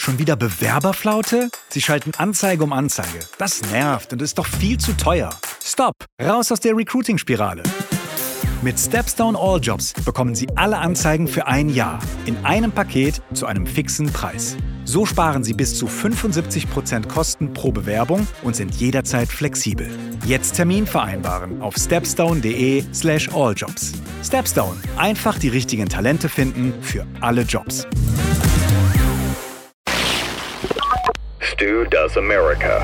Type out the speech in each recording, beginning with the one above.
Schon wieder Bewerberflaute? Sie schalten Anzeige um Anzeige. Das nervt und ist doch viel zu teuer. Stopp! Raus aus der Recruiting-Spirale. Mit Stepstone All Jobs bekommen Sie alle Anzeigen für ein Jahr in einem Paket zu einem fixen Preis. So sparen Sie bis zu 75% Kosten pro Bewerbung und sind jederzeit flexibel. Jetzt Termin vereinbaren auf stepstone.de/alljobs. Stepstone. Einfach die richtigen Talente finden für alle Jobs. Stu Does America.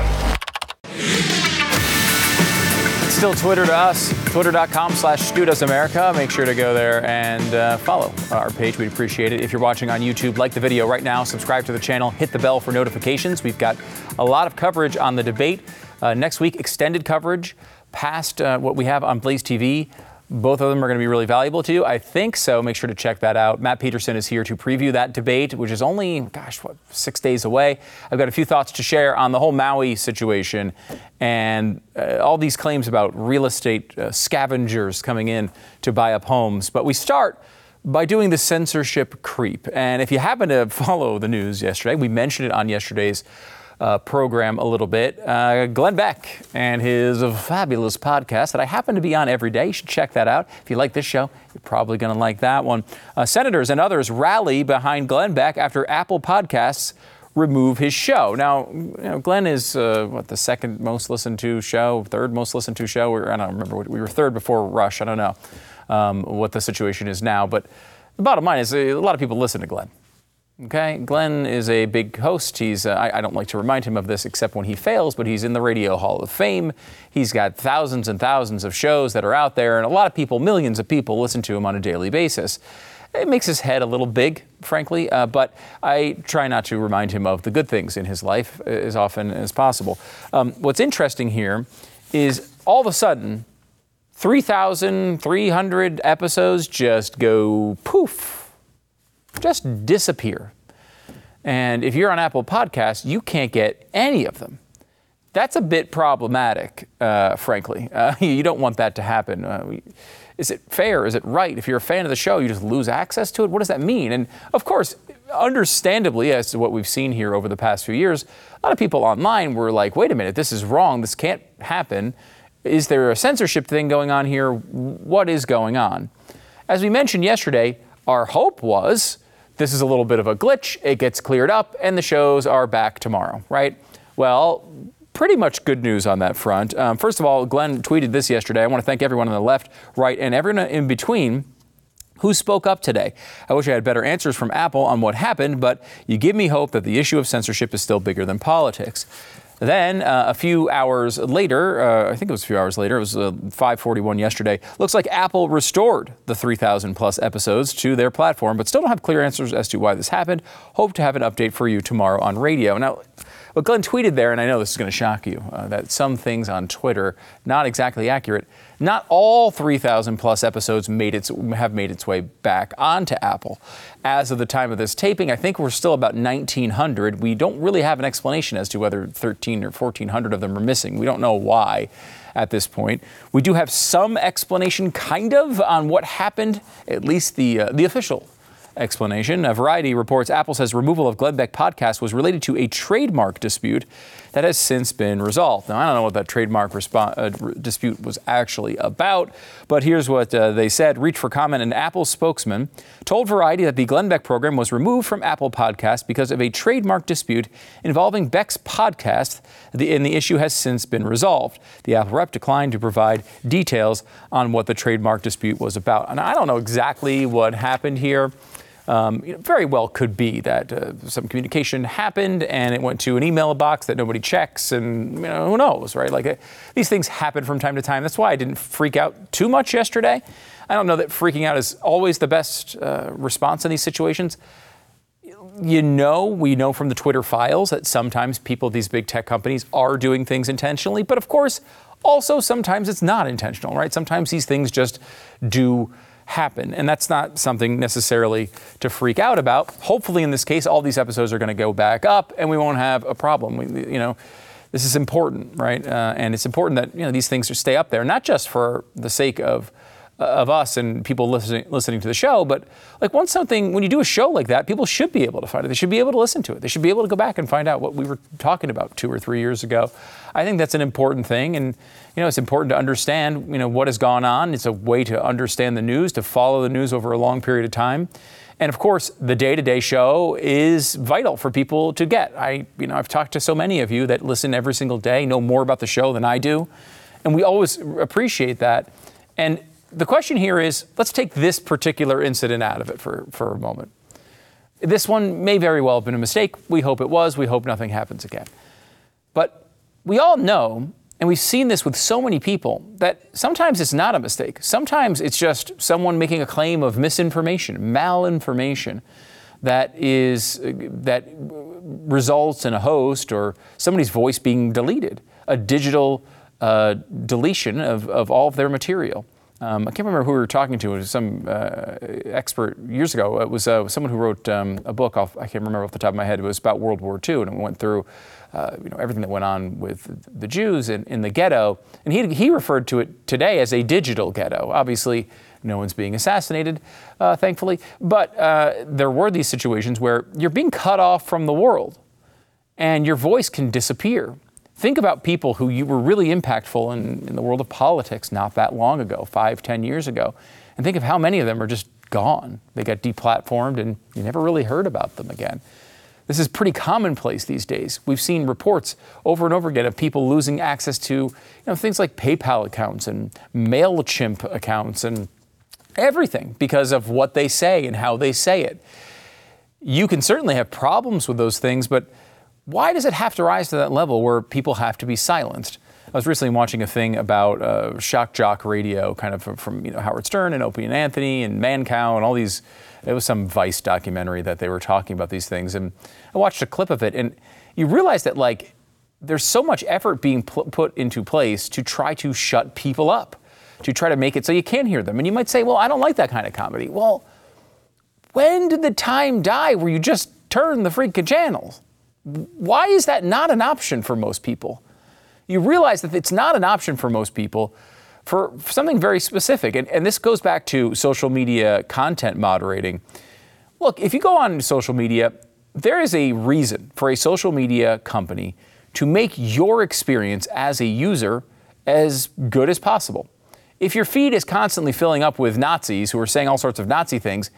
Still Twitter to us, twitter.com/StuDoesAmerica. Make sure to go there and follow our page. We'd appreciate it. If you're watching on YouTube, like the video right now, subscribe to the channel, hit the bell for notifications. We've got a lot of coverage on the debate. Next week, extended coverage past what we have on Blaze TV. Both of them are going to be really valuable to you, I think, so make sure to check that out. Matt Peterson is here to preview that debate, which is only, 6 days away. I've got a few thoughts to share on the whole Maui situation and all these claims about real estate scavengers coming in to buy up homes. But we start by doing the censorship creep. And if you happen to follow the news yesterday, we mentioned it on yesterday's program a little bit. Glenn Beck and his fabulous podcast that I happen to be on every day. You should check that out. If you like this show, you're probably going to like that one. Senators and others rally behind Glenn Beck after Apple Podcasts remove his show. Now, Glenn is the second most listened to show, third most listened to show. I don't remember. We were third before Rush. I don't know what the situation is now. But the bottom line is a lot of people listen to Glenn. Okay, Glenn is a big host. He's, I don't like to remind him of this except when he fails, but he's in the Radio Hall of Fame. He's got thousands and thousands of shows that are out there, and a lot of people, millions of people, listen to him on a daily basis. It makes his head a little big, frankly, but I try not to remind him of the good things in his life as often as possible. What's interesting here is all of a sudden, 3,300 episodes just go poof. Just disappear. And if you're on Apple Podcasts, you can't get any of them. That's a bit problematic, frankly. You don't want that to happen. Is it fair? Is it right? If you're a fan of the show, you just lose access to it? What does that mean? And of course, understandably, as to what we've seen here over the past few years, a lot of people online were like, wait a minute, this is wrong. This can't happen. Is there a censorship thing going on here? What is going on? As we mentioned yesterday, our hope was this is a little bit of a glitch, it gets cleared up, and the shows are back tomorrow, right? Well, pretty much good news on that front. First of all, Glenn tweeted this yesterday. I want to thank everyone on the left, right, and everyone in between who spoke up today. I wish I had better answers from Apple on what happened, but you give me hope that the issue of censorship is still bigger than politics. Then a few hours later, I think it was a few hours later, it was 5:41 yesterday, looks like Apple restored the 3,000 plus episodes to their platform, but still don't have clear answers as to why this happened. Hope to have an update for you tomorrow on radio. Now, what Glenn tweeted there, and I know this is going to shock you, that some things on Twitter, not exactly accurate. Not all 3,000 plus episodes have made its way back onto Apple. As of the time of this taping, I think we're still about 1,900. We don't really have an explanation as to whether 1,300 or 1,400 of them are missing. We don't know why at this point. We do have some explanation, kind of, on what happened, at least the official explanation. Variety reports Apple says removal of Glenn Beck podcast was related to a trademark dispute that has since been resolved. Now, I don't know what that trademark dispute was actually about, but here's what they said. Reach for comment, an Apple spokesman told Variety that the Glenn Beck program was removed from Apple Podcasts because of a trademark dispute involving Beck's podcast, and the issue has since been resolved. The Apple rep declined to provide details on what the trademark dispute was about. And I don't know exactly what happened here. Very well could be that some communication happened and it went to an email box that nobody checks, and who knows, right? Like these things happen from time to time. That's why I didn't freak out too much yesterday. I don't know that freaking out is always the best response in these situations. We know from the Twitter files that sometimes people at these big tech companies are doing things intentionally, but of course, also sometimes it's not intentional, right? Sometimes these things just do happen, and that's not something necessarily to freak out about. Hopefully, in this case, all these episodes are going to go back up, and we won't have a problem. This is important, right? And it's important that these things stay up there, not just for the sake of of us and people listening to the show, but like when you do a show like that, people should be able to find it. They should be able to listen to it. They should be able to go back and find out what we were talking about 2 or 3 years ago. I think that's an important thing. And, it's important to understand, what has gone on. It's a way to understand the news, to follow the news over a long period of time. And of course, the day-to-day show is vital for people to get. I've talked to so many of you that listen every single day, know more about the show than I do. And we always appreciate that. And the question here is, let's take this particular incident out of it for a moment. This one may very well have been a mistake. We hope it was. We hope nothing happens again. But we all know, and we've seen this with so many people, that sometimes it's not a mistake. Sometimes it's just someone making a claim of misinformation, malinformation, that results in a host or somebody's voice being deleted, a digital deletion of all of their material. I can't remember who we were talking to. It was some expert years ago. It was someone who wrote a book. I can't remember off the top of my head. It was about World War II, and it went through everything that went on with the Jews in the ghetto. And he referred to it today as a digital ghetto. Obviously, no one's being assassinated, thankfully. But there were these situations where you're being cut off from the world, and your voice can disappear. Think about people who you were really impactful in the world of politics not that long ago, 5, 10 years ago. And think of how many of them are just gone. They got deplatformed and you never really heard about them again. This is pretty commonplace these days. We've seen reports over and over again of people losing access to things like PayPal accounts and MailChimp accounts and everything because of what they say and how they say it. You can certainly have problems with those things, but why does it have to rise to that level where people have to be silenced? I was recently watching a thing about shock jock radio, kind of from Howard Stern and Opie and Anthony and Mancow and all these. It was some Vice documentary that they were talking about these things, and I watched a clip of it, and you realize that there's so much effort being put into place to try to shut people up, to try to make it so you can't hear them. And you might say, well, I don't like that kind of comedy. Well, when did the time die where you just turn the freaking channels? Why is that not an option for most people? You realize that it's not an option for most people for something very specific. And this goes back to social media content moderating. Look, if you go on social media, there is a reason for a social media company to make your experience as a user as good as possible. If your feed is constantly filling up with Nazis who are saying all sorts of Nazi things,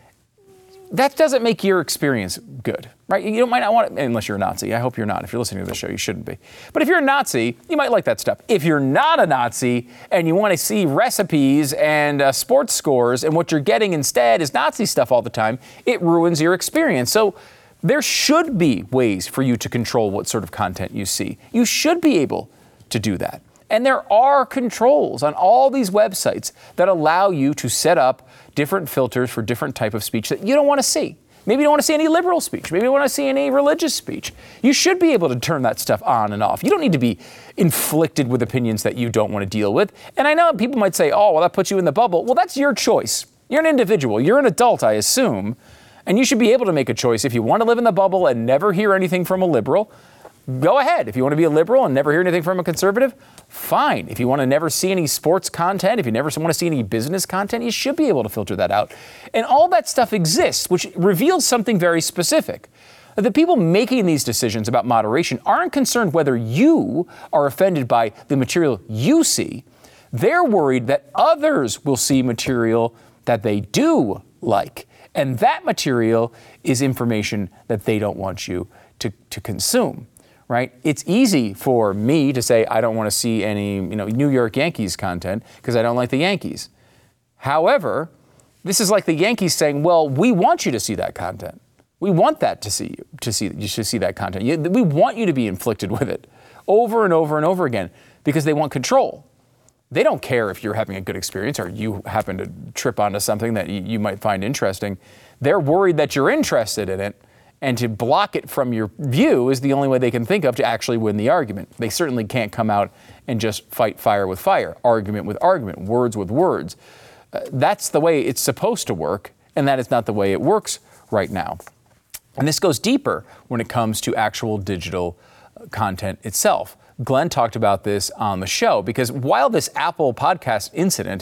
that doesn't make your experience good, right? You might not want it, unless you're a Nazi. I hope you're not. If you're listening to this show, you shouldn't be. But if you're a Nazi, you might like that stuff. If you're not a Nazi and you want to see recipes and sports scores and what you're getting instead is Nazi stuff all the time, it ruins your experience. So there should be ways for you to control what sort of content you see. You should be able to do that. And there are controls on all these websites that allow you to set up different filters for different type of speech that you don't want to see. Maybe you don't want to see any liberal speech. Maybe you don't want to see any religious speech. You should be able to turn that stuff on and off. You don't need to be inflicted with opinions that you don't want to deal with. And I know people might say, oh, well, that puts you in the bubble. Well, that's your choice. You're an individual. You're an adult, I assume. And you should be able to make a choice. If you want to live in the bubble and never hear anything from a liberal, go ahead. If you want to be a liberal and never hear anything from a conservative, fine. If you want to never see any sports content, if you never want to see any business content, you should be able to filter that out. And all that stuff exists, which reveals something very specific. The people making these decisions about moderation aren't concerned whether you are offended by the material you see. They're worried that others will see material that they do like. And that material is information that they don't want you to consume. Right? It's easy for me to say I don't want to see any, New York Yankees content because I don't like the Yankees. However, this is like the Yankees saying, well, we want you to see that content. We want that you should see that content. We want you to be inflicted with it over and over and over again because they want control. They don't care if you're having a good experience or you happen to trip onto something that you might find interesting. They're worried that you're interested in it. And to block it from your view is the only way they can think of to actually win the argument. They certainly can't come out and just fight fire with fire, argument with argument, words with words. That's the way it's supposed to work, and that is not the way it works right now. And this goes deeper when it comes to actual digital content itself. Glenn talked about this on the show because while this Apple podcast incident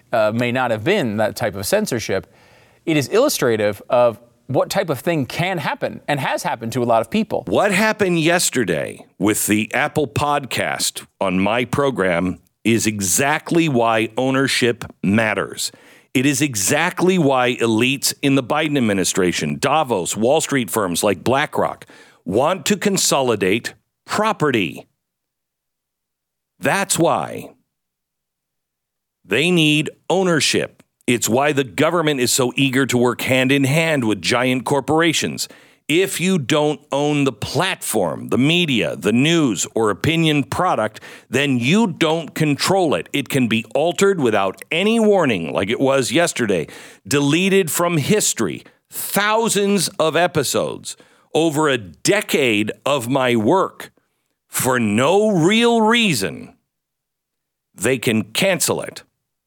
may not have been that type of censorship, it is illustrative of what type of thing can happen and has happened to a lot of people. What happened yesterday with the Apple podcast on my program is exactly why ownership matters. It is exactly why elites in the Biden administration, Davos, Wall Street firms like BlackRock want to consolidate property. That's why they need ownership. It's why the government is so eager to work hand in hand with giant corporations. If you don't own the platform, the media, the news, or opinion product, then you don't control it. It can be altered without any warning, like it was yesterday, deleted from history, thousands of episodes, over a decade of my work, for no real reason. They can cancel it.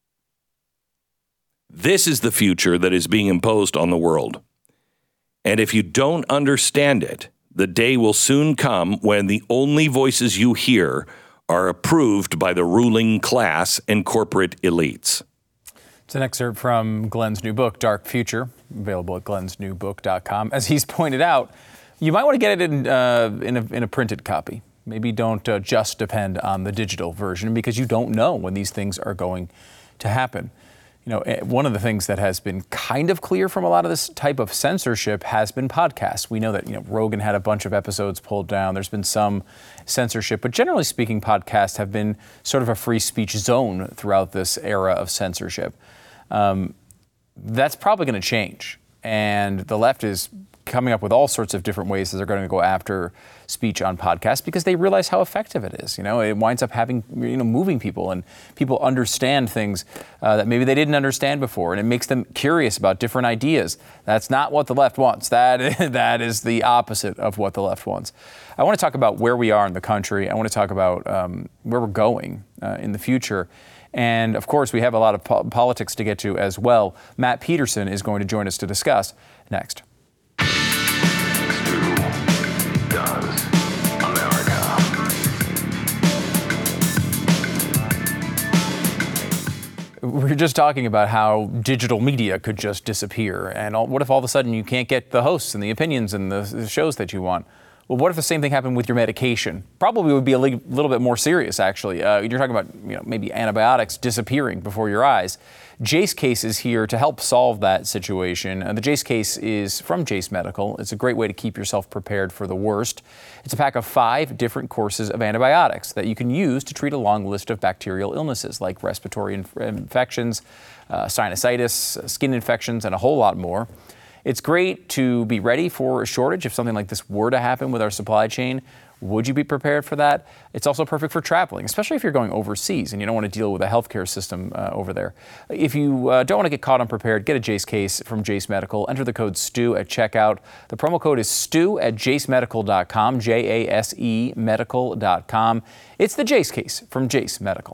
This is the future that is being imposed on the world. And if you don't understand it, the day will soon come when the only voices you hear are approved by the ruling class and corporate elites. It's an excerpt from Glenn's new book, Dark Future, available at glensnewbook.com. As he's pointed out, you might want to get it in a printed copy. Maybe don't just depend on the digital version, because you don't know when these things are going to happen. You know, one of the things that has been kind of clear from a lot of this type of censorship has been podcasts. We know that, Rogan had a bunch of episodes pulled down. There's been some censorship, but generally speaking, podcasts have been sort of a free speech zone throughout this era of censorship. That's probably going to change. And the left is coming up with all sorts of different ways that they're going to go after speech on podcasts, because they realize how effective it is. It winds up having, moving people, and people understand things that maybe they didn't understand before, and it makes them curious about different ideas. That's not what the left wants. That is the opposite of what the left wants. I want to talk about where we are in the country. I want to talk about where we're going in the future. And of course, we have a lot of politics to get to as well. Matt Peterson is going to join us to discuss next. We're just talking about how digital media could just disappear. And what if all of a sudden you can't get the hosts and the opinions and the shows that you want? Well, what if the same thing happened with your medication? Probably would be a little bit more serious, actually. You're talking about maybe antibiotics disappearing before your eyes. Jase Case is here to help solve that situation. The Jase Case is from Jase Medical. It's a great way to keep yourself prepared for the worst. It's a pack of 5 different courses of antibiotics that you can use to treat a long list of bacterial illnesses like respiratory infections, sinusitis, skin infections, and a whole lot more. It's great to be ready for a shortage if something like this were to happen with our supply chain. Would you be prepared for that? It's also perfect for traveling, especially if you're going overseas and you don't want to deal with a healthcare system over there. If you don't want to get caught unprepared, get a Jase Case from Jase Medical. Enter the code STU at checkout. The promo code is STU at jasemedical.com, JASE medical.com. It's the Jase Case from Jase Medical.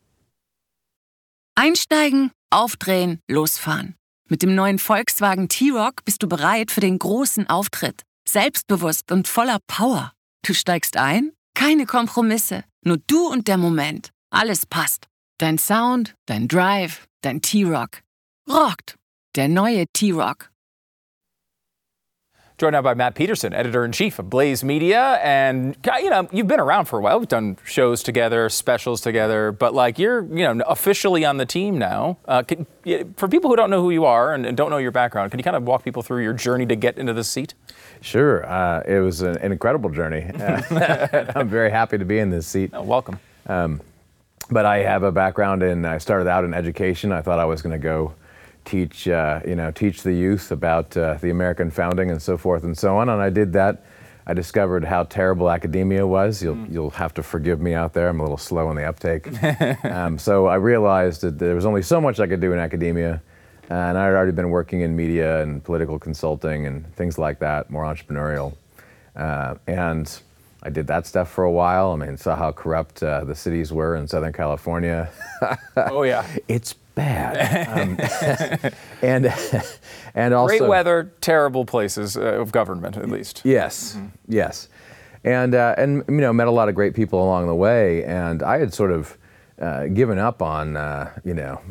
Einsteigen, aufdrehen, losfahren. Mit dem neuen Volkswagen T-Roc bist du bereit für den großen Auftritt. Selbstbewusst und voller Power. Du steigst ein? Keine Kompromisse. Nur du und der Moment. Alles passt. Dein Sound, dein Drive, dein T-Roc. Rockt. Der neue T-Roc. Joined now by Matt Peterson, editor-in-chief of Blaze Media. And, you've been around for a while. We've done shows together, specials together. But, you're, officially on the team now. For people who don't know who you are and don't know your background, can you kind of walk people through your journey to get into this seat? Sure. It was an incredible journey. I'm very happy to be in this seat. Oh, welcome. But I have a background I started out in education. I thought I was going to go teach the youth about the American founding and so forth and so on. And I did that. I discovered how terrible academia was. You'll have to forgive me out there. I'm a little slow in the uptake. So I realized that there was only so much I could do in academia. And I had already been working in media and political consulting and things like that, more entrepreneurial. And I did that stuff for a while. Saw how corrupt the cities were in Southern California. Oh, yeah. It's bad. And also great weather, terrible places of government, at least. Yes, yes. And met a lot of great people along the way. And I had sort of given up on,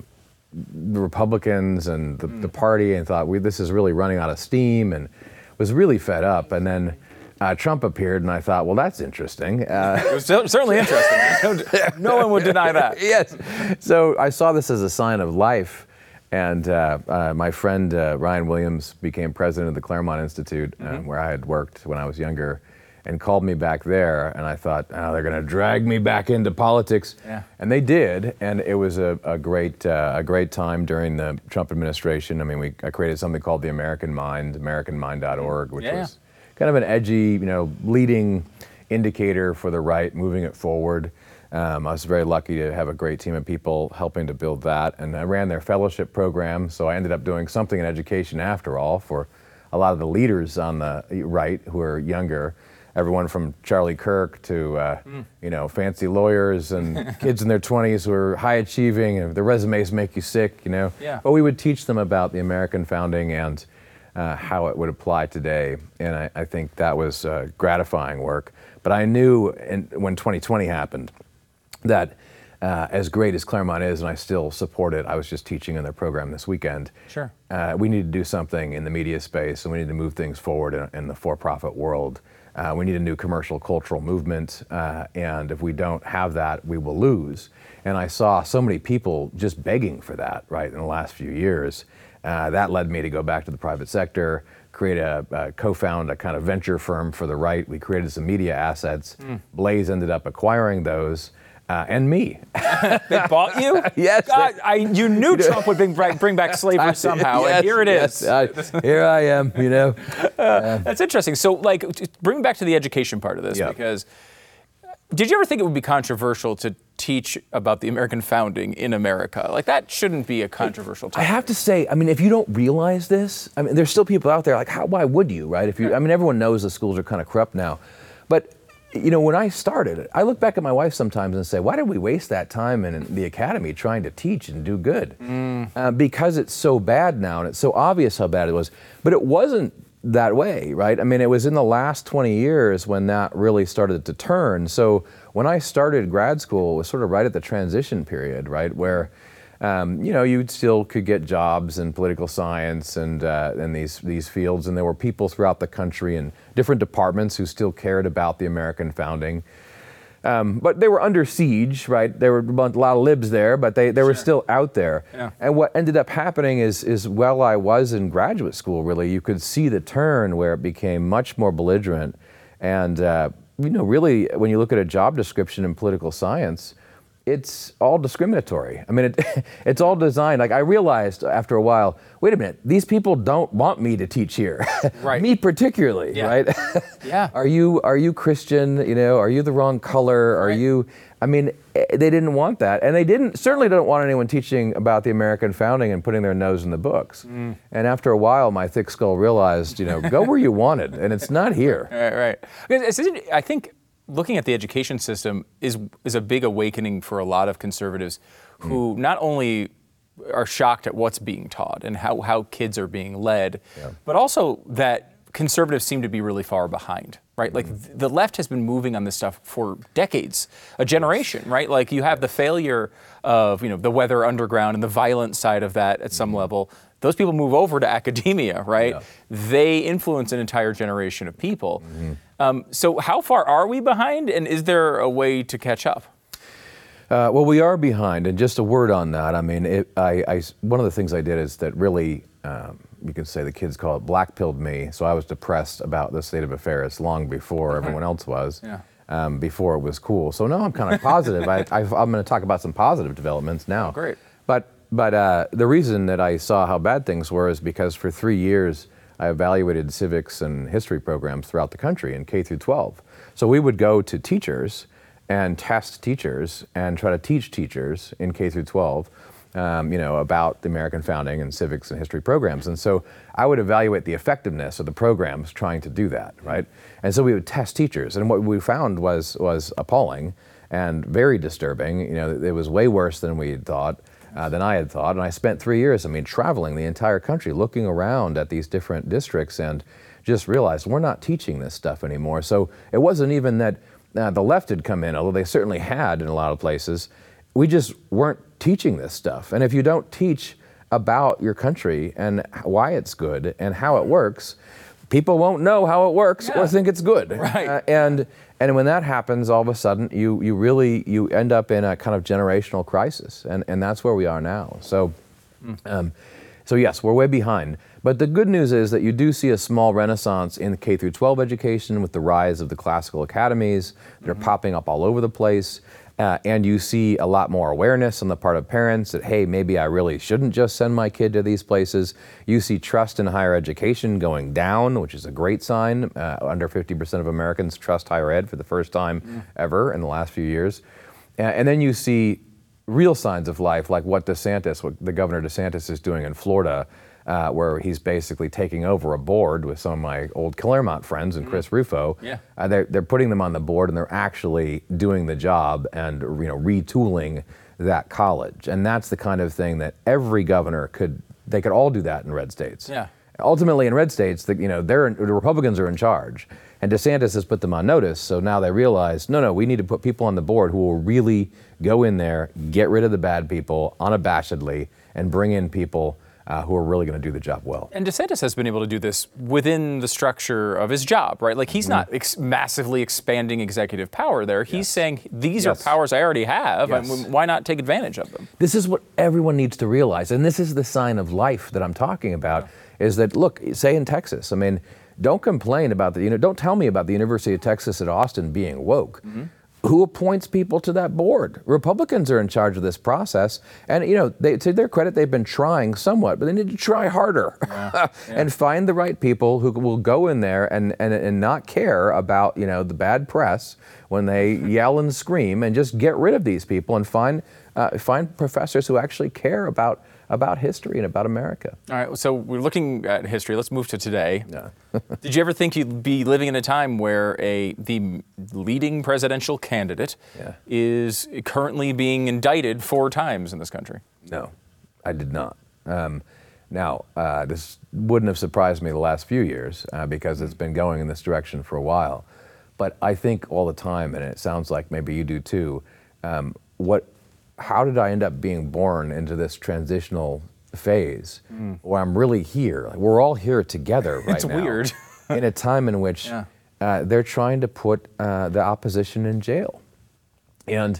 the Republicans and the party and thought, this is really running out of steam, and was really fed up. And then Trump appeared, and I thought, well, that's interesting. It was certainly interesting. No one would deny that. Yes. So I saw this as a sign of life. And my friend Ryan Williams became president of the Claremont Institute, where I had worked when I was younger, and called me back there. And I thought, oh, they're going to drag me back into politics. Yeah. And they did. And it was a great time during the Trump administration. I mean, I created something called the American Mind, AmericanMind.org, which was kind of an edgy, leading indicator for the right, moving it forward. I was very lucky to have a great team of people helping to build that, and I ran their fellowship program, so I ended up doing something in education after all for a lot of the leaders on the right who are younger, everyone from Charlie Kirk to fancy lawyers and kids in their 20s who are high achieving, and their resumes make you sick, Yeah. But we would teach them about the American founding and how it would apply today, and I think that was gratifying work. But I knew when 2020 happened, that as great as Claremont is, and I still support it, I was just teaching in their program this weekend. Sure. We need to do something in the media space, and we need to move things forward in the for-profit world. We need a new commercial cultural movement, and if we don't have that, we will lose. And I saw so many people just begging for that, right, in the last few years. That led me to go back to the private sector, co-found a kind of venture firm for the right. We created some media assets. Blaze ended up acquiring those. And me. They bought you? Yes. God, you knew Trump would bring back slavery somehow, yes, and here it is. Here I am, That's interesting. So, bring back to the education part of this, because did you ever think it would be controversial to teach about the American founding in America? That shouldn't be a controversial topic. I have to say, if you don't realize this, there's still people out there why would you, right? Everyone knows the schools are kind of corrupt now, but when I started, I look back at my wife sometimes and say, why did we waste that time in the academy trying to teach and do good? Because it's so bad now, and it's so obvious how bad it was. But it wasn't that way, right? It was in the last 20 years when that really started to turn. So when I started grad school, it was sort of right at the transition period, right, where you still could get jobs in political science and these fields, and there were people throughout the country in different departments who still cared about the American founding. But they were under siege, right? There were a lot of libs there, but they were still out there. Yeah. And what ended up happening is while I was in graduate school, really, you could see the turn where it became much more belligerent. And, really, when you look at a job description in political science, it's all discriminatory. It's all designed. I realized after a while, wait a minute, these people don't want me to teach here. Right. Me particularly, right? Yeah. Are you Christian? Are you the wrong color? Are you? They didn't want that, and they certainly don't want anyone teaching about the American founding and putting their nose in the books. And after a while, my thick skull realized, go where you wanted, and it's not here. Right. I think looking at the education system is a big awakening for a lot of conservatives who not only are shocked at what's being taught and how kids are being led, but also that conservatives seem to be really far behind, right? The left has been moving on this stuff for decades, a generation, right? You have the failure of, the weather underground and the violent side of that at some level. Those people move over to academia, right? Yeah. They influence an entire generation of people. So how far are we behind, and is there a way to catch up? Well, we are behind, and just a word on that. One of the things I did is that really, you can say the kids call it black-pilled me. So I was depressed about the state of affairs long before everyone else was. Yeah. Before it was cool. So now I'm kind of positive. I'm going to talk about some positive developments now. Oh, great. But the reason that I saw how bad things were is because for 3 years I evaluated civics and history programs throughout the country in K through 12. So we would go to teachers and test teachers and try to teach teachers in K through 12, about the American founding and civics and history programs. And so I would evaluate the effectiveness of the programs trying to do that, right? And so we would test teachers, and what we found was appalling and very disturbing. It was way worse than we had thought. Than I had thought. And I spent 3 years, traveling the entire country, looking around at these different districts, and just realized we're not teaching this stuff anymore. So it wasn't even that the left had come in, although they certainly had in a lot of places. We just weren't teaching this stuff. And if you don't teach about your country and why it's good and how it works, people won't know how it works or think it's good. Right. And when that happens, all of a sudden, you end up in a kind of generational crisis, and that's where we are now. So, so yes, we're way behind. But the good news is that you do see a small renaissance in K through 12 education with the rise of the classical academies that are popping up all over the place. And you see a lot more awareness on the part of parents that, hey, maybe I really shouldn't just send my kid to these places. You see trust in higher education going down, which is a great sign. Under 50% of Americans trust higher ed for the first time ever in the last few years. And then you see real signs of life, like what the Governor DeSantis is doing in Florida, where he's basically taking over a board with some of my old Claremont friends and Chris Rufo. Yeah. They're putting them on the board, and they're actually doing the job and retooling that college. And that's the kind of thing that every governor could all do that in red states. Yeah. Ultimately, in red states, the Republicans are in charge, and DeSantis has put them on notice. So now they realize, no, we need to put people on the board who will really go in there, get rid of the bad people unabashedly, and bring in people who are really going to do the job well. And DeSantis has been able to do this within the structure of his job, right? Like he's not massively expanding executive power there. He's saying, these are powers I already have. Yes. Why not take advantage of them? This is what everyone needs to realize. And this is the sign of life that I'm talking about, is that, look, say in Texas, I mean, don't complain about don't tell me about the University of Texas at Austin being woke. Who appoints people to that board? Republicans are in charge of this process. And, to their credit, they've been trying somewhat, but they need to try harder and find the right people who will go in there and not care about, the bad press when they yell and scream, and just get rid of these people and find professors who actually care about history and about America. All right, so we're looking at history. Let's move to today. Yeah. Did you ever think you'd be living in a time where the leading presidential candidate is currently being indicted 4 times in this country? No, I did not. Now, this wouldn't have surprised me the last few years because it's been going in this direction for a while. But I think all the time, and it sounds like maybe you do too, how did I end up being born into this transitional phase where I'm really here? Like, we're all here together right now. It's weird. In a time in which they're trying to put the opposition in jail. And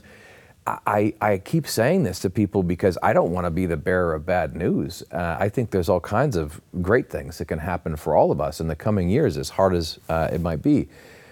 I keep saying this to people because I don't want to be the bearer of bad news. I think there's all kinds of great things that can happen for all of us in the coming years, as hard as it might be.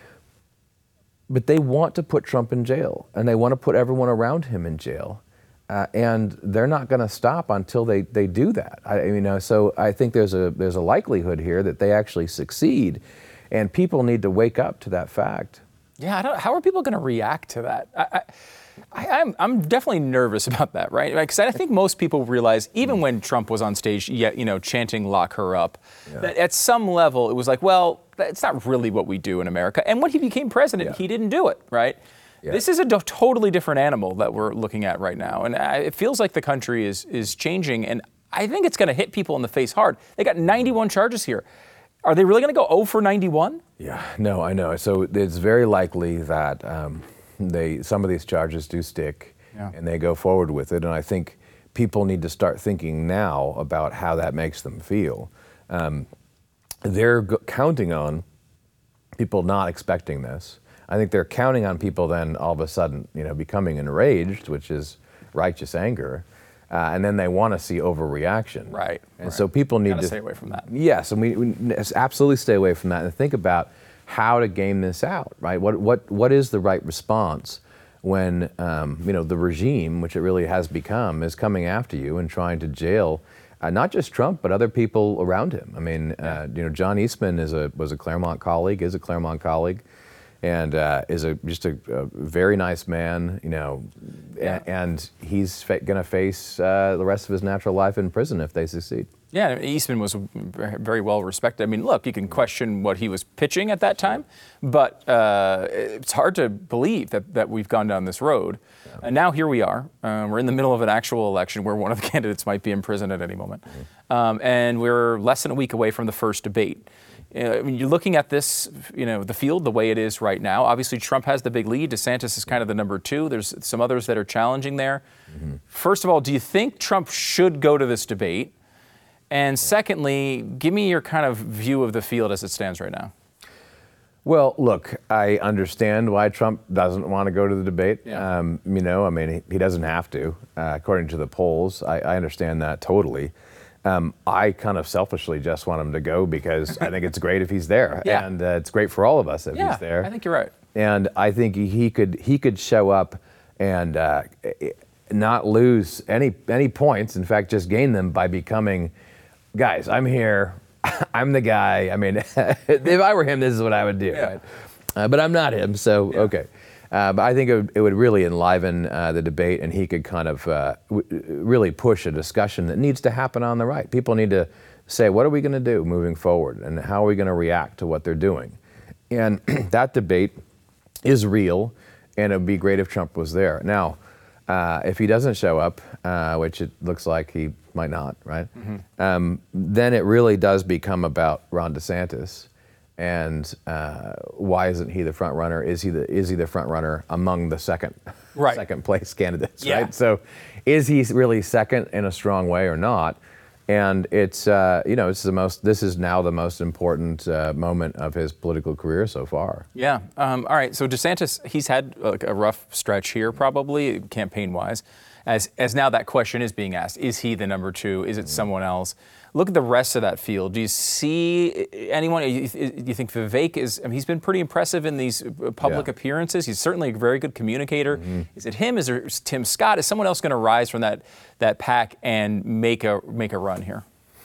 But they want to put Trump in jail, and they want to put everyone around him in jail. And they're not going to stop until they do that. So I think there's a likelihood here that they actually succeed, and people need to wake up to that fact. Yeah, how are people going to react to that? I'm definitely nervous about that, right? Because I think most people realize, even when Trump was on stage, chanting "lock her up," that at some level it was like, well, it's not really what we do in America. And when he became president, he didn't do it, right? Yeah. This is a totally different animal that we're looking at right now, and it feels like the country is changing, and I think it's going to hit people in the face hard. They got 91 charges here. Are they really going to go 0 for 91? Yeah, no, I know. So it's very likely that some of these charges do stick, and they go forward with it. And I think people need to start thinking now about how that makes them feel. They're counting on people not expecting this. I think they're counting on people then all of a sudden, becoming enraged, which is righteous anger. And then they want to see overreaction. Right. And so people need to stay away from that. Yes, and we absolutely stay away from that and think about how to game this out, right? What is the right response when the regime, which it really has become, is coming after you and trying to jail not just Trump but other people around him. I mean, John Eastman is a Claremont colleague, and is just a very nice man, and he's going to face the rest of his natural life in prison if they succeed. Yeah, Eastman was very well respected. I mean, look, you can question what he was pitching at that time, but it's hard to believe that we've gone down this road. Yeah. And now here we are. We're in the middle of an actual election where one of the candidates might be in prison at any moment. And we're less than a week away from the first debate. When you're looking at this, the field the way it is right now, obviously Trump has the big lead. DeSantis is kind of the number 2. There's some others that are challenging there. Mm-hmm. First of all, do you think Trump should go to this debate? And secondly, give me your kind of view of the field as it stands right now. Well, look, I understand why Trump doesn't want to go to the debate. Yeah. He doesn't have to, according to the polls. I understand that totally. I kind of selfishly just want him to go because I think it's great if he's there. Yeah. And it's great for all of us if he's there. I think you're right. And I think he could show up and not lose any points. In fact, just gain them by becoming, guys, I'm here. I'm the guy. I mean, if I were him, this is what I would do. Yeah. Right? But I'm not him, so okay. But I think it would really enliven the debate, and he could kind of really push a discussion that needs to happen on the right. People need to say, what are we going to do moving forward, and how are we going to react to what they're doing? And that debate is real, and it would be great if Trump was there. Now, if he doesn't show up, which it looks like he might not, right? Mm-hmm. Then it really does become about Ron DeSantis. And why isn't he the front runner? Is he the front runner among the second place candidates? Yeah. Right. So, is he really second in a strong way or not? And it's this is now the most important moment of his political career so far. Yeah. All right. So DeSantis, he's had a rough stretch here, probably campaign wise. As now that question is being asked, is he the number 2? Is it someone else? Look at the rest of that field. Do you see anyone? Do you think Vivek is? I mean, he's been pretty impressive in these public appearances. He's certainly a very good communicator. Mm-hmm. Is it him? Is there Tim Scott? Is someone else going to rise from that pack and make a run here?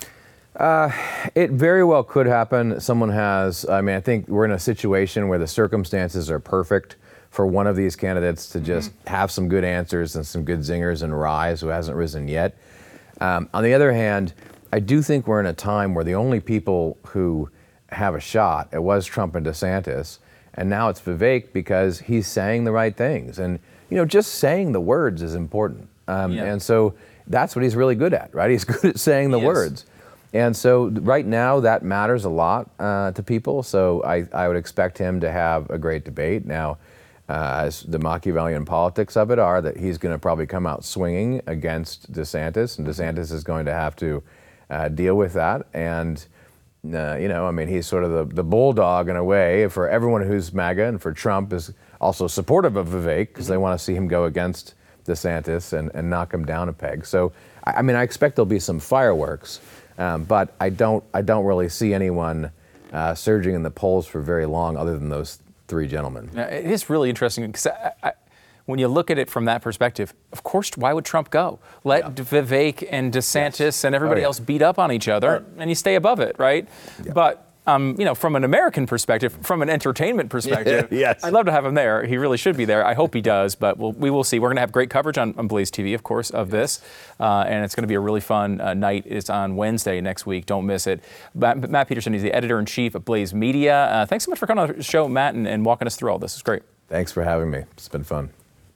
It very well could happen. Someone has. I mean, I think we're in a situation where the circumstances are perfect for one of these candidates to just have some good answers and some good zingers and rise, who hasn't risen yet. On the other hand, I do think we're in a time where the only people who have a shot, it was Trump and DeSantis, and now it's Vivek because he's saying the right things. And, just saying the words is important. And so that's what he's really good at, right? He's good at saying the words. And so right now that matters a lot to people. So I would expect him to have a great debate. Now, as the Machiavellian politics of it are, that he's going to probably come out swinging against DeSantis, and DeSantis is going to have to deal with that. And, he's sort of the bulldog in a way for everyone who's MAGA, and for Trump is also supportive of Vivek because they want to see him go against DeSantis and knock him down a peg. So, I expect there'll be some fireworks, but I don't really see anyone surging in the polls for very long other than those 3 gentlemen. It is really interesting because when you look at it from that perspective, of course, why would Trump go? Let Vivek and DeSantis and everybody else beat up on each other, and you stay above it, right? Yeah. But from an American perspective, from an entertainment perspective, I'd love to have him there. He really should be there. I hope he does, but we will see. We're going to have great coverage on Blaze TV, of course, of this, and it's going to be a really fun night. It's on Wednesday next week. Don't miss it. Matt Peterson, he's the editor-in-chief of Blaze Media. Thanks so much for coming on the show, Matt, and walking us through all this. It's great. Thanks for having me. It's been fun.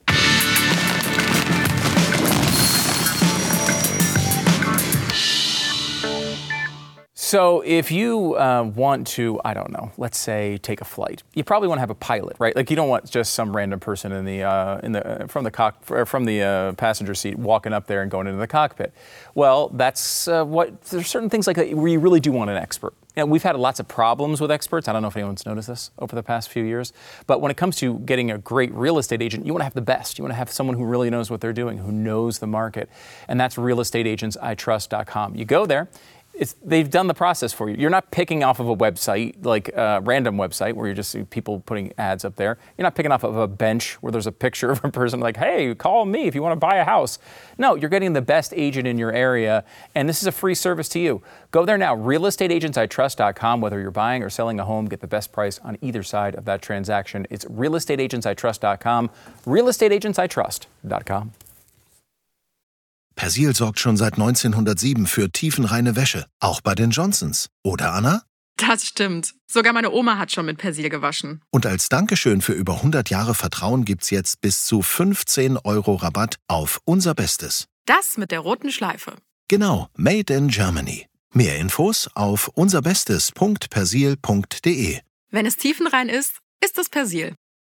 So if you want to, I don't know, let's say take a flight, you probably want to have a pilot, right? Like you don't want just some random person from the passenger seat walking up there and going into the cockpit. Well, that's there's certain things like that where you really do want an expert. We've had lots of problems with experts. I don't know if anyone's noticed this over the past few years. But when it comes to getting a great real estate agent, you want to have the best. You want to have someone who really knows what they're doing, who knows the market. And that's realestateagentsitrust.com. You go there. They've done the process for you. You're not picking off of a website, like a random website where you're just people putting ads up there. You're not picking off of a bench where there's a picture of a person like, hey, call me if you want to buy a house. No, you're getting the best agent in your area, and this is a free service to you. Go there now, realestateagentsitrust.com. Whether you're buying or selling a home, get the best price on either side of that transaction. It's realestateagentsitrust.com, realestateagentsitrust.com. Persil sorgt schon seit 1907 für tiefenreine Wäsche, auch bei den Johnsons. Oder, Anna? Das stimmt. Sogar meine Oma hat schon mit Persil gewaschen. Und als Dankeschön für über 100 Jahre Vertrauen gibt's jetzt bis zu 15 € Rabatt auf unser Bestes. Das mit der roten Schleife. Genau, Made in Germany. Mehr Infos auf unserbestes.persil.de. Wenn es tiefenrein ist, ist es Persil.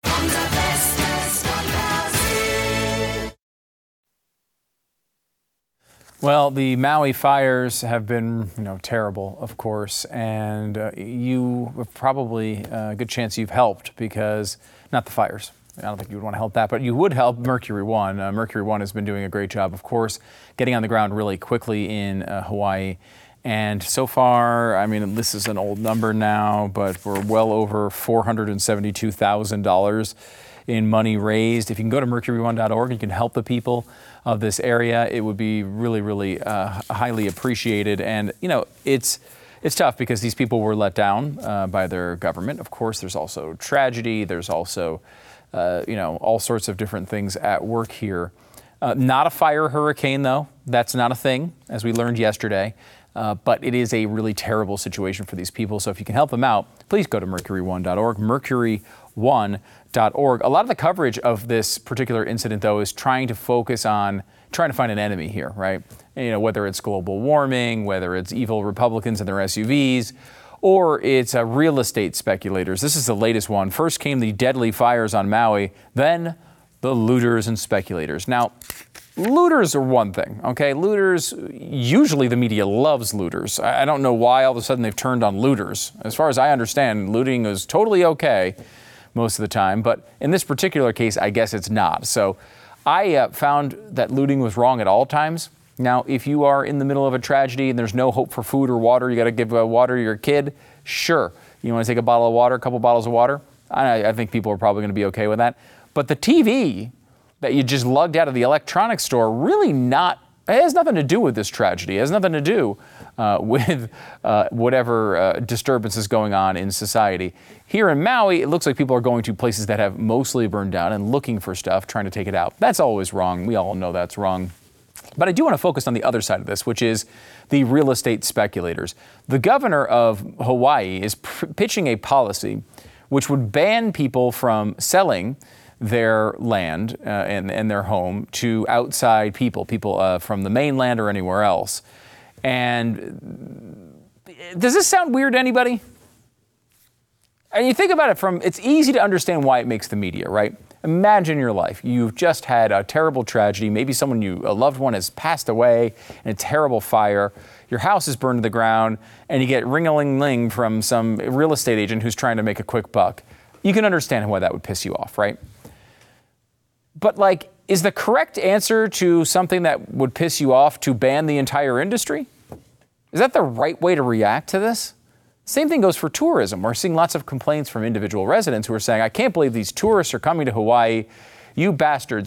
Well, the Maui fires have been, terrible, of course, and you have probably a good chance you've helped because, not the fires, I don't think you would want to help that, but you would help Mercury One. Mercury One has been doing a great job, of course, getting on the ground really quickly in Hawaii. And so far, this is an old number now, but we're well over $472,000 in money raised. If you can go to mercury1.org, you can help the people of this area. It would be really, really highly appreciated. And, it's tough because these people were let down by their government. Of course, there's also tragedy. There's also, all sorts of different things at work here. Not a fire hurricane, though. That's not a thing, as we learned yesterday. But it is a really terrible situation for these people. So if you can help them out, please go to mercury1.org, mercury1.org. A lot of the coverage of this particular incident, though, is trying to focus on trying to find an enemy here, right? Whether it's global warming, whether it's evil Republicans and their SUVs, or it's real estate speculators. This is the latest one. First came the deadly fires on Maui, then the looters and speculators. Now, looters are one thing, okay? Looters, usually the media loves looters. I don't know why all of a sudden they've turned on looters. As far as I understand, looting is totally okay most of the time, but in this particular case, I guess it's not. So I found that looting was wrong at all times. Now, if you are in the middle of a tragedy and there's no hope for food or water, you got to give water to your kid, sure. You want to take a bottle of water, a couple bottles of water? I think people are probably going to be okay with that. But the TV that you just lugged out of the electronics store it has nothing to do with this tragedy. It has nothing to do with whatever disturbance is going on in society. Here in Maui, it looks like people are going to places that have mostly burned down and looking for stuff, trying to take it out. That's always wrong. We all know that's wrong. But I do want to focus on the other side of this, which is the real estate speculators. The governor of Hawaii is pitching a policy which would ban people from selling their land and their home to outside people from the mainland or anywhere else. And does this sound weird to anybody? And you think about it it's easy to understand why it makes the media, right? Imagine your life. You've just had a terrible tragedy. Maybe a loved one has passed away in a terrible fire. Your house is burned to the ground and you get ring-a-ling-ling from some real estate agent who's trying to make a quick buck. You can understand why that would piss you off, right? But is the correct answer to something that would piss you off to ban the entire industry? Is that the right way to react to this? Same thing goes for tourism. We're seeing lots of complaints from individual residents who are saying, I can't believe these tourists are coming to Hawaii. You bastards,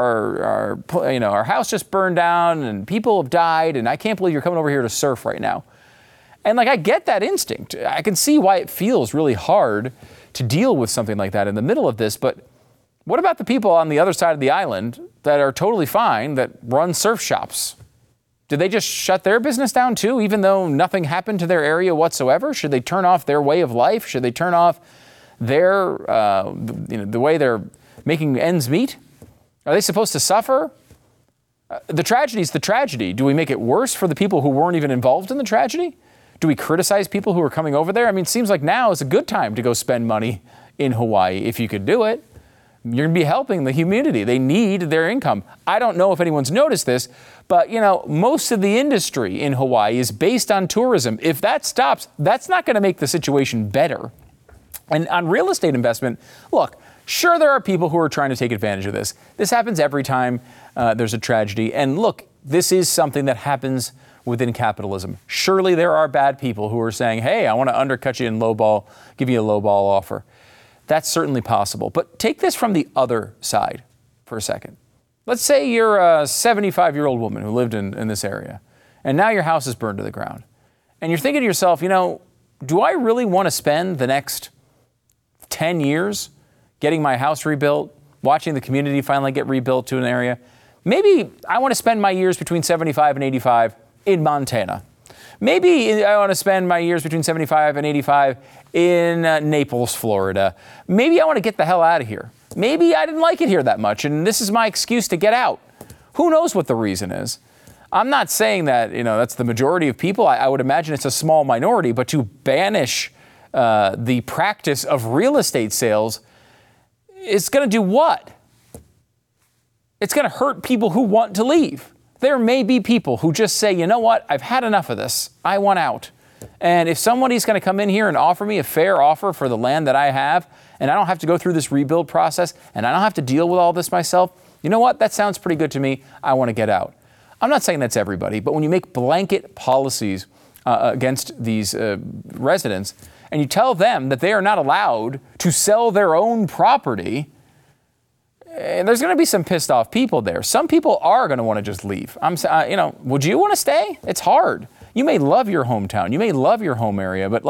our house just burned down and people have died and I can't believe you're coming over here to surf right now. And I get that instinct. I can see why it feels really hard to deal with something like that in the middle of this, but what about the people on the other side of the island that are totally fine, that run surf shops? Did they just shut their business down too, even though nothing happened to their area whatsoever? Should they turn off their way of life? Should they turn off their, the way they're making ends meet? Are they supposed to suffer? The tragedy is the tragedy. Do we make it worse for the people who weren't even involved in the tragedy? Do we criticize people who are coming over there? It seems like now is a good time to go spend money in Hawaii if you could do it. You're going to be helping the community. They need their income. I don't know if anyone's noticed this, but, most of the industry in Hawaii is based on tourism. If that stops, that's not going to make the situation better. And on real estate investment, look, sure, there are people who are trying to take advantage of this. This happens every time there's a tragedy. And look, this is something that happens within capitalism. Surely there are bad people who are saying, hey, I want to undercut you and give you a lowball offer. That's certainly possible. But take this from the other side for a second. Let's say you're a 75-year-old woman who lived in this area, and now your house is burned to the ground. And you're thinking to yourself, do I really want to spend the next 10 years getting my house rebuilt, watching the community finally get rebuilt to an area? Maybe I want to spend my years between 75 and 85 in Montana. Maybe I want to spend my years between 75 and 85 in Naples, Florida. Maybe I want to get the hell out of here. Maybe I didn't like it here that much, and this is my excuse to get out. Who knows what the reason is? I'm not saying that, that's the majority of people. I would imagine it's a small minority, but to banish the practice of real estate sales, it's going to do what? It's going to hurt people who want to leave. There may be people who just say, you know what, I've had enough of this. I want out. And if somebody's going to come in here and offer me a fair offer for the land that I have, and I don't have to go through this rebuild process, and I don't have to deal with all this myself, you know what, that sounds pretty good to me. I want to get out. I'm not saying that's everybody, but when you make blanket policies against these residents, and you tell them that they are not allowed to sell their own property, there's going to be some pissed off people there. Some people are going to want to just leave. Would you want to stay? It's hard. You may love your hometown. You may love your home area, but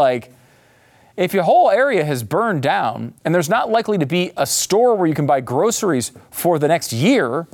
if your whole area has burned down and there's not likely to be a store where you can buy groceries for the next year,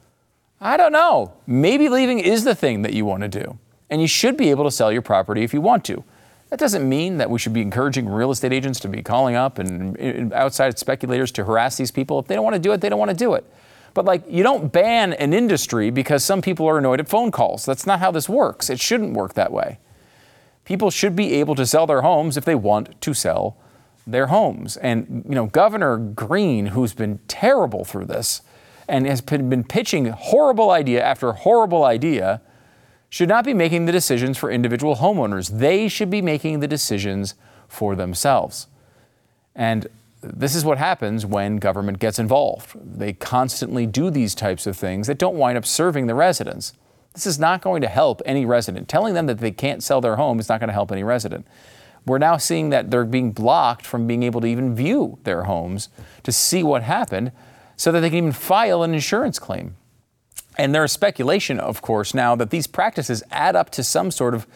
I don't know. Maybe leaving is the thing that you want to do. And you should be able to sell your property if you want to. That doesn't mean that we should be encouraging real estate agents to be calling up and outside speculators to harass these people. If they don't want to do it, they don't want to do it. But you don't ban an industry because some people are annoyed at phone calls. That's not how this works. It shouldn't work that way. People should be able to sell their homes if they want to sell their homes. And, Governor Green, who's been terrible through this and has been pitching horrible idea after horrible idea, should not be making the decisions for individual homeowners. They should be making the decisions for themselves. And this is what happens when government gets involved. They constantly do these types of things that don't wind up serving the residents. This is not going to help any resident. Telling them that they can't sell their home is not going to help any resident. We're now seeing that they're being blocked from being able to even view their homes to see what happened so that they can even file an insurance claim. And there is speculation, of course, now that these practices add up to some sort of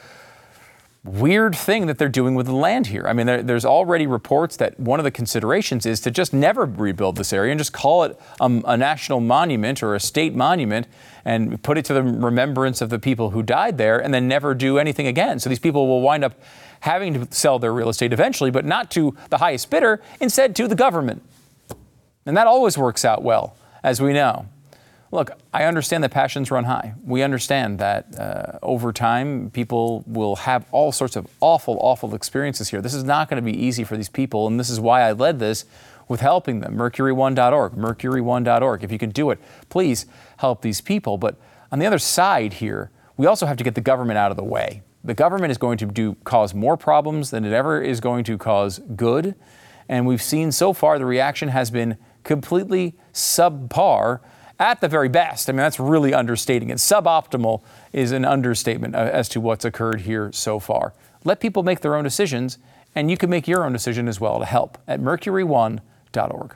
weird thing that they're doing with the land here. I mean, there's already reports that one of the considerations is to just never rebuild this area and just call it a national monument or a state monument and put it to the remembrance of the people who died there and then never do anything again. So these people will wind up having to sell their real estate eventually, but not to the highest bidder, instead to the government. And that always works out well, as we know. Look, I understand that passions run high. We understand that over time, people will have all sorts of awful, awful experiences here. This is not going to be easy for these people, and this is why I led this with helping them. Mercury1.org, Mercury1.org. If you can do it, please help these people. But on the other side here, we also have to get the government out of the way. The government is going to cause more problems than it ever is going to cause good. And we've seen so far the reaction has been completely subpar at the very best. I mean, that's really understating it. Suboptimal is an understatement as to what's occurred here so far. Let people make their own decisions, and you can make your own decision as well to help at Mercury1.org.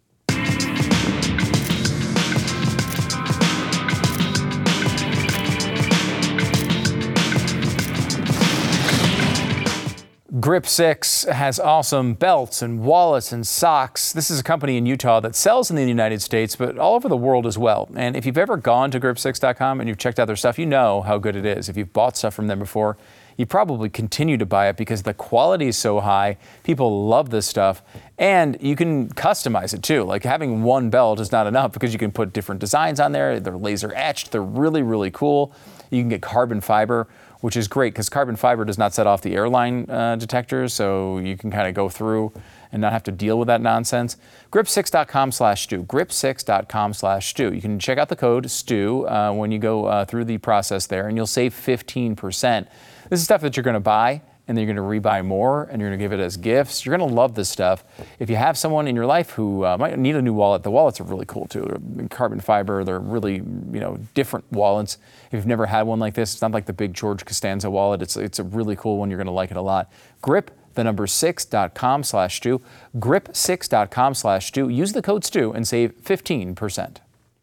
Grip 6 has awesome belts and wallets and socks. This is a company in Utah that sells in the United States, but all over the world as well. And if you've ever gone to grip6.com and you've checked out their stuff, you know how good it is. If you've bought stuff from them before, you probably continue to buy it because the quality is so high. People love this stuff. And you can customize it too. Like having one belt is not enough because you can put different designs on there. They're laser etched. They're really, really cool. You can get carbon fiber, which is great because carbon fiber does not set off the airline detectors, so you can kind of go through and not have to deal with that nonsense. Grip6.com/Stu, grip6.com/Stu. You can check out the code STU when you go through the process there, and you'll save 15%. This is stuff that you're going to buy, and then you're going to rebuy more, and you're going to give it as gifts. You're going to love this stuff. If you have someone in your life who might need a new wallet, the wallets are really cool too. They're carbon fiber. They're really, different wallets. If you've never had one like this, it's not like the big George Costanza wallet. It's a really cool one. You're going to like it a lot. Grip6.com/Stu. Grip6.com/Stu. Use the code STU and save 15%.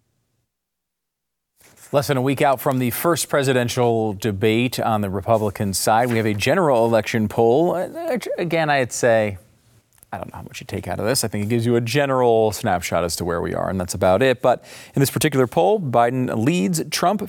Less than a week out from the first presidential debate on the Republican side, we have a general election poll. Again, I'd say, I don't know how much you take out of this. I think it gives you a general snapshot as to where we are, and that's about it. But in this particular poll, Biden leads Trump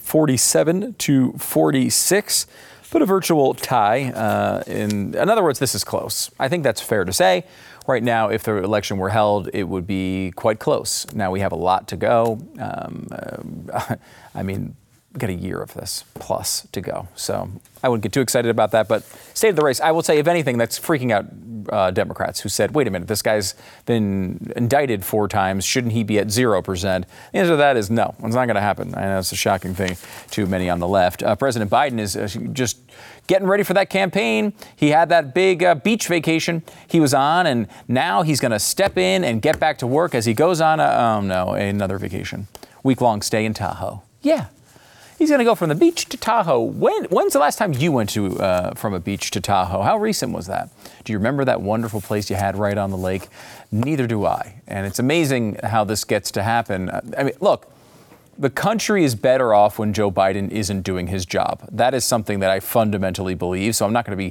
47-46, but a virtual tie. In other words, this is close. I think that's fair to say. Right now, if the election were held, it would be quite close. Now we have a lot to go. got a year of this plus to go. So I wouldn't get too excited about that. But state of the race, I will say, if anything, that's freaking out Democrats who said, wait a minute, this guy's been indicted 4 times. Shouldn't he be at 0%? The answer to that is no. It's not going to happen. I know it's a shocking thing to many on the left. President Biden is just getting ready for that campaign. He had that big beach vacation he was on, and now he's going to step in and get back to work as he goes on another vacation. Week-long stay in Tahoe. Yeah. He's going to go from the beach to Tahoe. When's the last time you went to from a beach to Tahoe? How recent was that? Do you remember that wonderful place you had right on the lake? Neither do I. And it's amazing how this gets to happen. I mean, look, the country is better off when Joe Biden isn't doing his job. That is something that I fundamentally believe. So I'm not going to be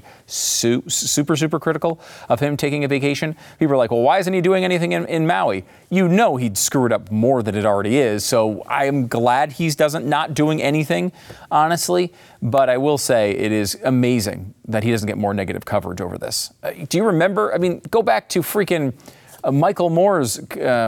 super critical of him taking a vacation. People are like, well, why isn't he doing anything in Maui? You know he'd screw it up more than it already is. So I'm glad he's not doing anything, honestly. But I will say it is amazing that he doesn't get more negative coverage over this. Do you remember? I mean, go back to freaking Michael Moore's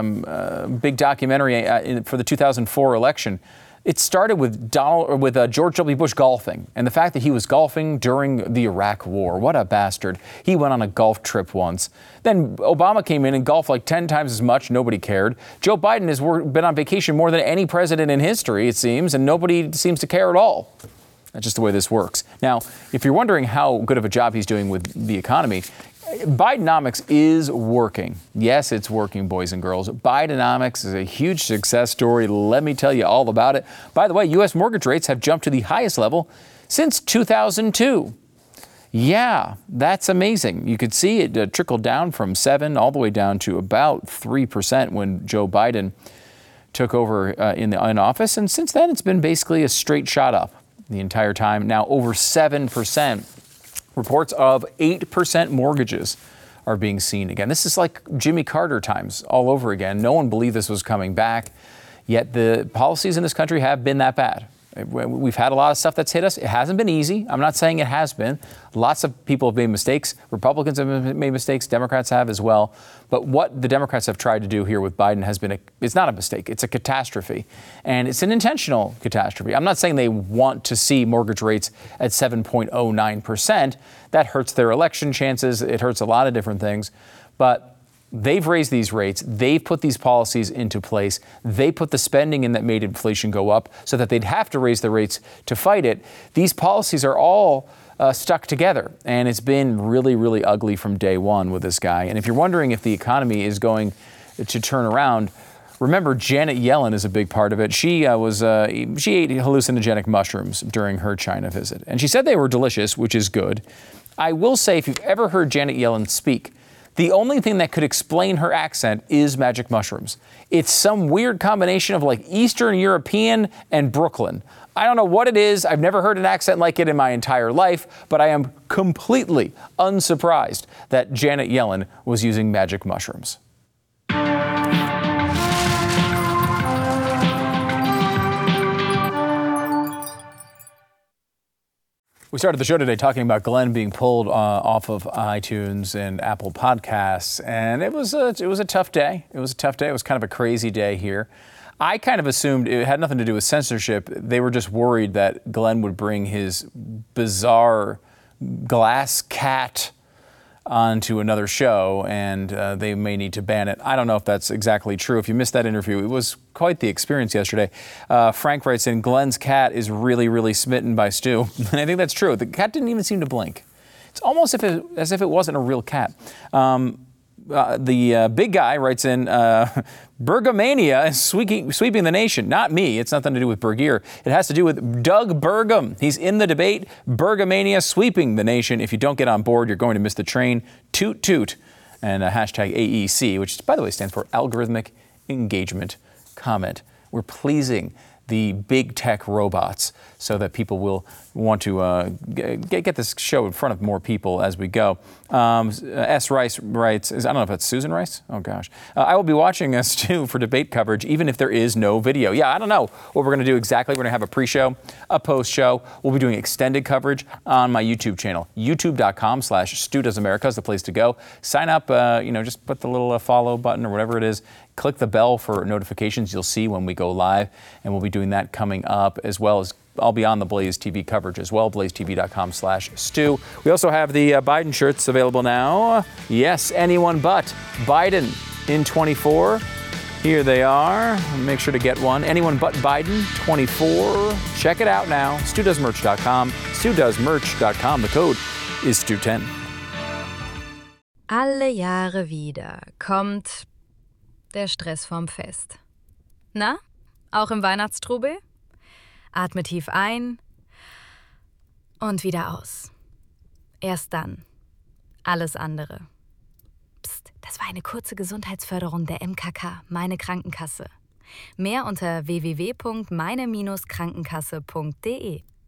big documentary for the 2004 election. It started with George W. Bush golfing, and the fact that he was golfing during the Iraq War. What a bastard. He went on a golf trip once. Then Obama came in and golfed like 10 times as much. Nobody cared. Joe Biden has been on vacation more than any president in history, it seems, and nobody seems to care at all. That's just the way this works. Now, if you're wondering how good of a job he's doing with the economy, Bidenomics is working. Yes, it's working, boys and girls. Bidenomics is a huge success story. Let me tell you all about it. By the way, U.S. mortgage rates have jumped to the highest level since 2002. Yeah, that's amazing. You could see it trickled down from 7 all the way down to about 3% when Joe Biden took over in office. And since then, it's been basically a straight shot up the entire time. Now over 7%. Reports of 8% mortgages are being seen again. This is like Jimmy Carter times all over again. No one believed this was coming back, yet the policies in this country have been that bad. We've had a lot of stuff that's hit us. It hasn't been easy. I'm not saying it has been. Lots of people have made mistakes. Republicans have made mistakes. Democrats have as well. But what the Democrats have tried to do here with Biden has been it's not a mistake. It's a catastrophe. And it's an intentional catastrophe. I'm not saying they want to see mortgage rates at 7.09%. That hurts their election chances. It hurts a lot of different things. But they've raised these rates. They've put these policies into place. They put the spending in that made inflation go up so that they'd have to raise the rates to fight it. These policies are all stuck together. And it's been really, really ugly from day one with this guy. And if you're wondering if the economy is going to turn around, remember, Janet Yellen is a big part of it. She ate hallucinogenic mushrooms during her China visit. And she said they were delicious, which is good. I will say, if you've ever heard Janet Yellen speak, the only thing that could explain her accent is magic mushrooms. It's some weird combination of like Eastern European and Brooklyn. I don't know what it is. I've never heard an accent like it in my entire life, but I am completely unsurprised that Janet Yellen was using magic mushrooms. We started the show today talking about Glenn being pulled off of iTunes and Apple Podcasts, and it was a tough day. It was a tough day. It was kind of a crazy day here. I kind of assumed it had nothing to do with censorship. They were just worried that Glenn would bring his bizarre glass cat onto another show, and they may need to ban it. I don't know if that's exactly true. If you missed that interview, it was quite the experience yesterday. Frank writes in, Glenn's cat is really, really smitten by Stu. And I think that's true. The cat didn't even seem to blink. It's almost as if it wasn't a real cat. The big guy writes in, Bergamania is sweeping the nation. Not me. It's nothing to do with Bergier. It has to do with Doug Burgum. He's in the debate. Bergamania sweeping the nation. If you don't get on board, you're going to miss the train. Toot, toot. And hashtag AEC, which, by the way, stands for Algorithmic Engagement Comment. We're pleasing the big tech robots so that people will want to get this show in front of more people as we go. S. Rice writes, I don't know if that's Susan Rice. Oh, gosh. I will be watching us, too, for debate coverage, even if there is no video. Yeah, I don't know what we're going to do exactly. We're going to have a pre-show, a post-show. We'll be doing extended coverage on my YouTube channel. YouTube.com/StuDoesAmerica is the place to go. Sign up, just put the little follow button or whatever it is. Click the bell for notifications. You'll see when we go live, and we'll be doing that coming up, as well as I'll be on the Blaze TV coverage as well, blazetv.com/Stu. We also have the Biden shirts available now. Yes, anyone but Biden in 24. Here they are. Make sure to get one. Anyone but Biden 24. Check it out now. StuDoesMerch.com. StuDoesMerch.com. The code is Stu10. Alle Jahre wieder kommt der Stress vorm Fest. Na, auch im Weihnachtstrubel? Atme tief ein und wieder aus. Erst dann alles andere. Psst, das war eine kurze Gesundheitsförderung der MKK, meine Krankenkasse. Mehr unter www.meine-krankenkasse.de.